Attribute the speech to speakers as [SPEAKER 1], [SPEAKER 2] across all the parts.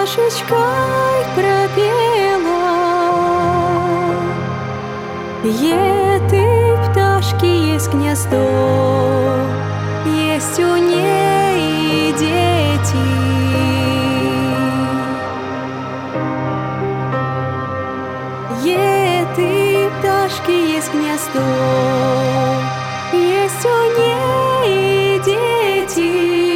[SPEAKER 1] пташечкой пропела. Этой пташки есть гнездо, есть у ней и дети. Этой пташки есть гнездо, есть у ней и дети.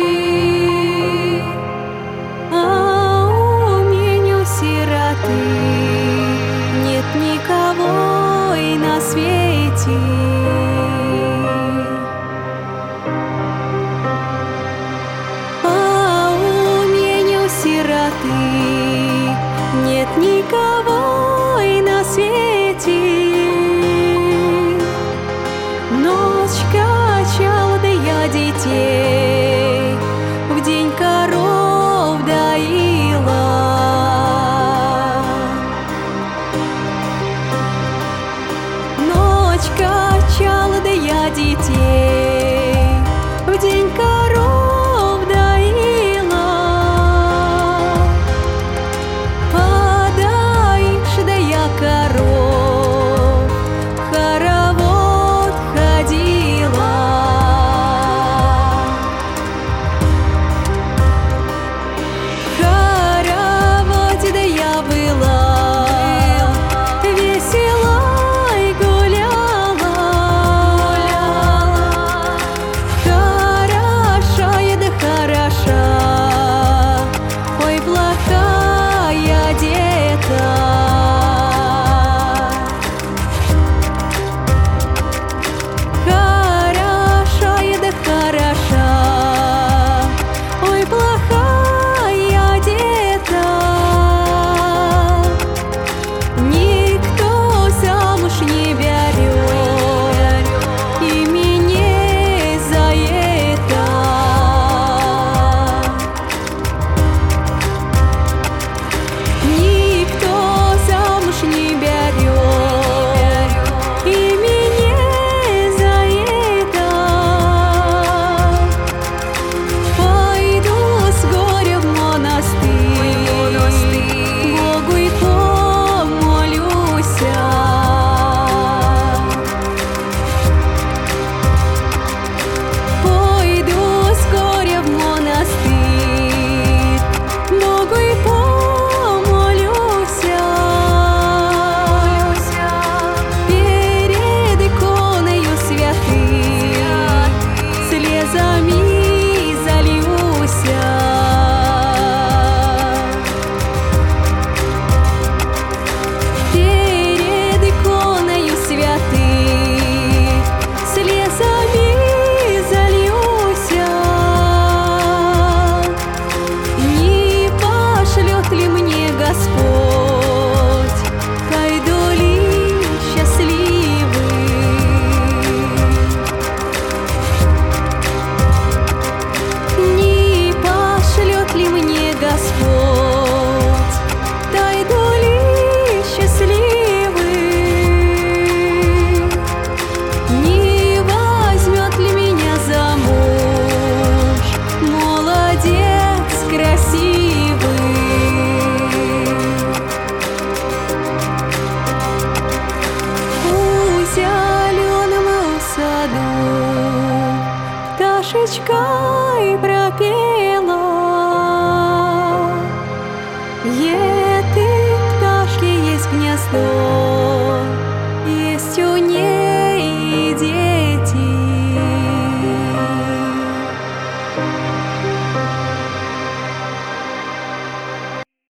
[SPEAKER 1] А у меня сироты нет никого и на свете. А у меня сироты нет никого и на свете. Ночь качала, да я детей в день коров доила. Ночь качала, да я детей в день коров доила. Подальше, да я коров в хоровод ходила. В хороводе, да я была весела и гуляла. Хорошая, да хороша, ой, плохая одета. Хорошая, да хороша, ой, плохая одета. Никто замуж не берет, и меня за это. Никто замуж не берет, и меня за это. Пойду с горя в монастырь, Богу и помолюся. Пойду с горя в монастырь, Богу и помолюся. Перед иконою святых слезами зальюся. Перед иконою святых слезами зальюся. Не пошлет ли мне Господь кайдули счастливый? Не пошлет ли мне Господь кайдули счастливый? Не возьмет ли меня замуж молодец красивый? У зеленом саду пташечкой пропела. Этой пташки есть гнездо,